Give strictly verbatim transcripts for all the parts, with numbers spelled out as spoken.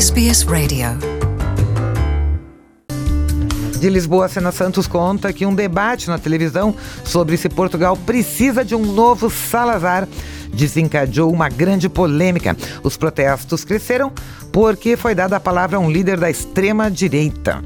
S B S Radio. De Lisboa, Sena Santos conta que um debate na televisão sobre se Portugal precisa de um novo Salazar desencadeou uma grande polêmica. Os protestos cresceram porque foi dada a palavra a um líder da extrema-direita.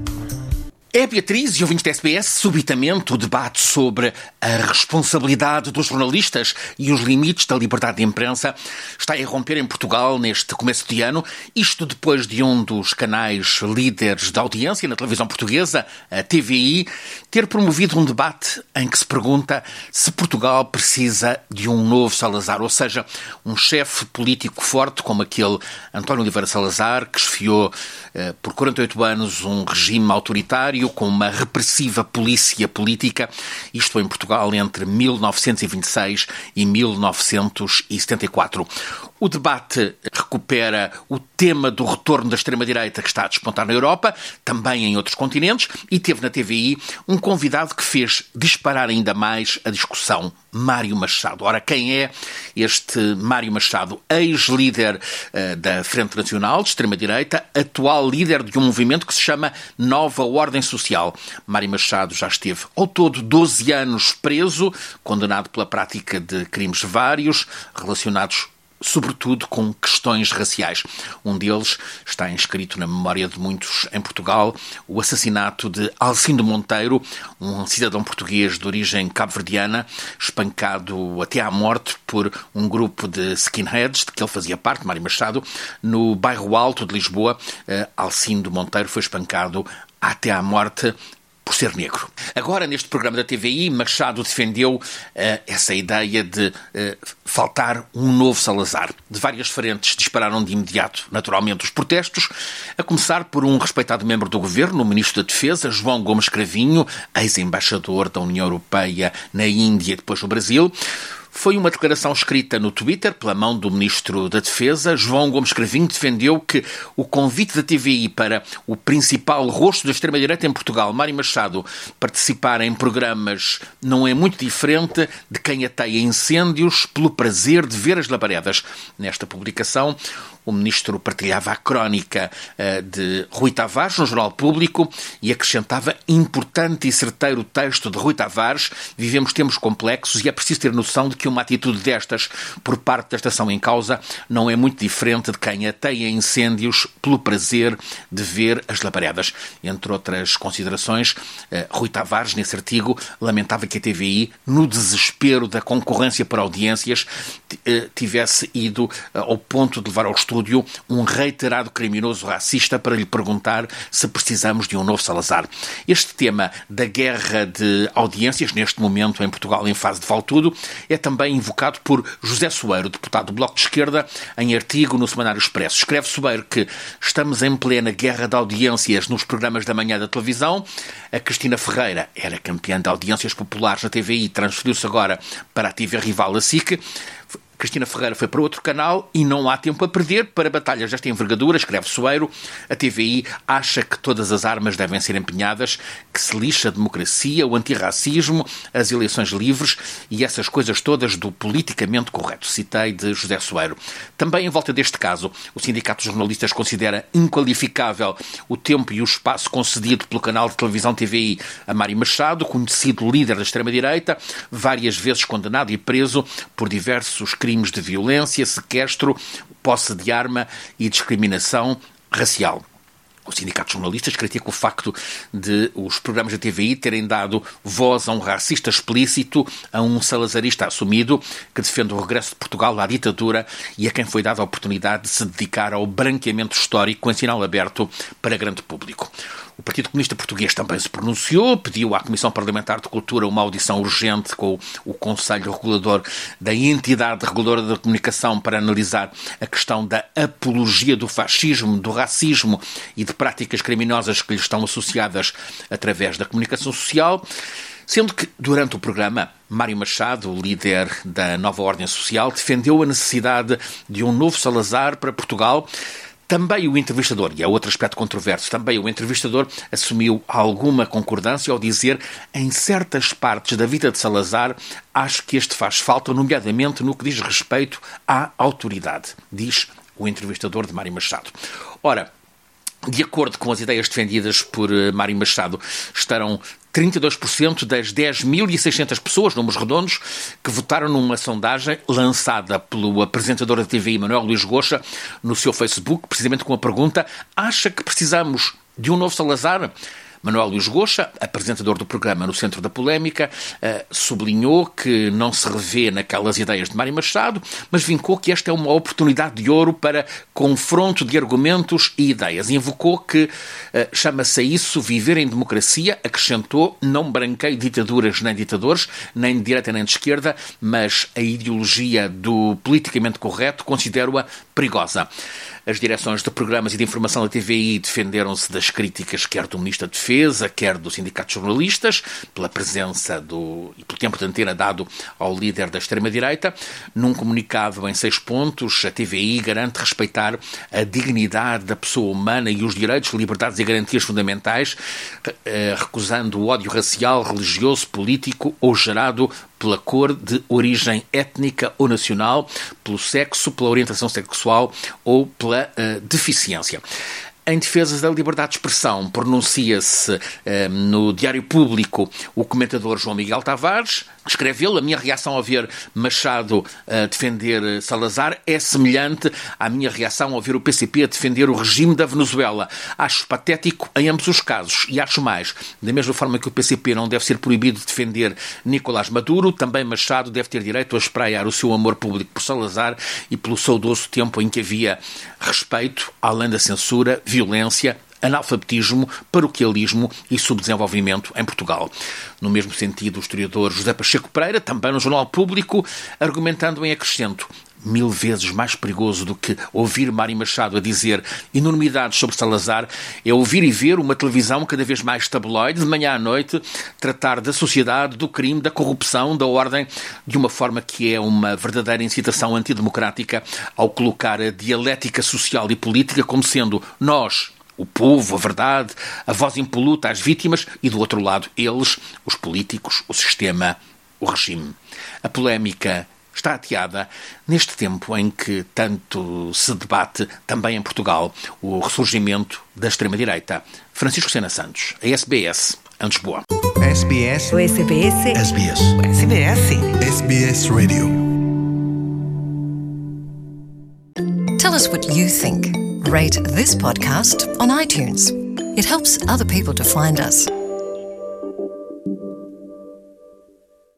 É, Beatriz e ouvintes da S B S, subitamente o debate sobre a responsabilidade dos jornalistas e os limites da liberdade de imprensa está a irromper em Portugal neste começo de ano. Isto depois de um dos canais líderes da audiência na televisão portuguesa, a T V I, ter promovido um debate em que se pergunta se Portugal precisa de um novo Salazar, ou seja, um chefe político forte como aquele António Oliveira Salazar, que esfiou eh, por quarenta e oito anos um regime autoritário com uma repressiva polícia política, isto em Portugal entre mil novecentos e vinte e seis e mil novecentos e setenta e quatro. O debate recupera o tema do retorno da extrema-direita que está a despontar na Europa, também em outros continentes, e teve na T V I um convidado que fez disparar ainda mais a discussão, Mário Machado. Ora, quem é este Mário Machado? Ex-líder uh, da Frente Nacional, de extrema-direita, atual líder de um movimento que se chama Nova Ordem Social. Mário Machado já esteve ao todo doze anos preso, condenado pela prática de crimes vários, relacionados sobretudo com questões raciais. Um deles está inscrito na memória de muitos em Portugal, o assassinato de Alcindo Monteiro, um cidadão português de origem cabo-verdiana, espancado até à morte por um grupo de skinheads, de que ele fazia parte, Mário Machado, no bairro Alto de Lisboa. Alcindo Monteiro foi espancado até à morte por ser negro. Agora, neste programa da T V I, Machado defendeu uh, essa ideia de uh, faltar um novo Salazar. De várias frentes dispararam de imediato, naturalmente, os protestos, a começar por um respeitado membro do governo, o Ministro da Defesa, João Gomes Cravinho, ex-embaixador da União Europeia na Índia e depois no Brasil. Foi uma declaração escrita no Twitter pela mão do Ministro da Defesa. João Gomes Cravinho defendeu que o convite da T V I para o principal rosto da extrema-direita em Portugal, Mário Machado, participar em programas não é muito diferente de quem ateia incêndios pelo prazer de ver as labaredas. Nesta publicação, o Ministro partilhava a crónica uh, de Rui Tavares no Jornal Público e acrescentava importante e certeiro texto de Rui Tavares: vivemos tempos complexos e é preciso ter noção de que uma atitude destas por parte da estação em causa não é muito diferente de quem ateia incêndios pelo prazer de ver as labaredas. Entre outras considerações, uh, Rui Tavares, nesse artigo, lamentava que a T V I, no desespero da concorrência por audiências, t- uh, tivesse ido uh, ao ponto de levar ao estúdio um reiterado criminoso racista para lhe perguntar se precisamos de um novo Salazar. Este tema da guerra de audiências, neste momento em Portugal em fase de vale tudo, é também invocado por José Soeiro, deputado do Bloco de Esquerda, em artigo no Semanário Expresso. Escreve Soeiro que estamos em plena guerra de audiências nos programas da manhã da televisão. A Cristina Ferreira era campeã de audiências populares na T V I, transferiu-se agora para a T V rival, a S I C. Cristina Ferreira foi para outro canal e não há tempo a perder para batalhas desta envergadura, escreve Soeiro. A T V I acha que todas as armas devem ser empenhadas, que se lixa a democracia, o antirracismo, as eleições livres e essas coisas todas do politicamente correto. Citei de José Soeiro. Também em volta deste caso, o Sindicato de Jornalistas considera inqualificável o tempo e o espaço concedido pelo canal de televisão T V I a Mário Machado, conhecido líder da extrema-direita, várias vezes condenado e preso por diversos crimes de violência, sequestro, posse de arma e discriminação racial. O Sindicato de Jornalistas critica o facto de os programas da T V I terem dado voz a um racista explícito, a um salazarista assumido, que defende o regresso de Portugal à ditadura e a quem foi dada a oportunidade de se dedicar ao branqueamento histórico em sinal aberto para grande público. O Partido Comunista Português também se pronunciou, pediu à Comissão Parlamentar de Cultura uma audição urgente com o Conselho Regulador da Entidade Reguladora da Comunicação para analisar a questão da apologia do fascismo, do racismo e de práticas criminosas que lhe estão associadas através da comunicação social. Sendo que, durante o programa, Mário Machado, o líder da Nova Ordem Social, defendeu a necessidade de um novo Salazar para Portugal. Também o entrevistador, e é outro aspecto controverso, também o entrevistador assumiu alguma concordância ao dizer: em certas partes da vida de Salazar, acho que este faz falta, nomeadamente no que diz respeito à autoridade, diz o entrevistador de Mário Machado. Ora, De acordo com as ideias defendidas por Mário Machado, estarão trinta e dois por cento das dez mil e seiscentas pessoas, números redondos, que votaram numa sondagem lançada pelo apresentador da T V I, Manuel Luís Goxa, no seu Facebook, precisamente com a pergunta: acha que precisamos de um novo Salazar? Manuel Luís Goxa, apresentador do programa No Centro da Polémica, sublinhou que não se revê naquelas ideias de Mário Machado, mas vincou que esta é uma oportunidade de ouro para confronto de argumentos e ideias. Invocou que chama-se a isso viver em democracia, acrescentou: não branqueio ditaduras nem ditadores, nem de direita nem de esquerda, mas a ideologia do politicamente correto considero-a perigosa. As direções de programas e de informação da T V I defenderam-se das críticas quer do Ministro da Defesa, quer do Sindicato de Jornalistas, pela presença do, e pelo tempo de antena dado ao líder da extrema-direita. Num comunicado em seis pontos, a T V I garante respeitar a dignidade da pessoa humana e os direitos, liberdades e garantias fundamentais, recusando o ódio racial, religioso, político ou gerado pela cor, de origem étnica ou nacional, pelo sexo, pela orientação sexual ou pela uh, deficiência. Em defesa da liberdade de expressão, pronuncia-se eh, no Diário Público o comentador João Miguel Tavares. Escreve ele: a minha reação ao ver Machado a defender Salazar é semelhante à minha reação ao ver o P C P a defender o regime da Venezuela. Acho patético em ambos os casos e acho mais. Da mesma forma que o P C P não deve ser proibido de defender Nicolás Maduro, também Machado deve ter direito a espraiar o seu amor público por Salazar e pelo saudoso tempo em que havia respeito, além da censura, violência, analfabetismo, paroquialismo e subdesenvolvimento em Portugal. No mesmo sentido, o historiador José Pacheco Pereira, também no Jornal Público, argumentando em acrescento: mil vezes mais perigoso do que ouvir Mário Machado a dizer enormidades sobre Salazar é ouvir e ver uma televisão cada vez mais tabloide, de manhã à noite, tratar da sociedade, do crime, da corrupção, da ordem, de uma forma que é uma verdadeira incitação antidemocrática, ao colocar a dialética social e política como sendo nós, o povo, a verdade, a voz impoluta às vítimas, e do outro lado eles, os políticos, o sistema, o regime. A polémica está ateada neste tempo em que tanto se debate, também em Portugal, o ressurgimento da extrema-direita. Francisco Sena Santos, a S B S, em Lisboa. S B S. O S B S. S B S. S B S. S B S Radio. Tell us what you think. Rate this podcast on iTunes. It helps other people to find us.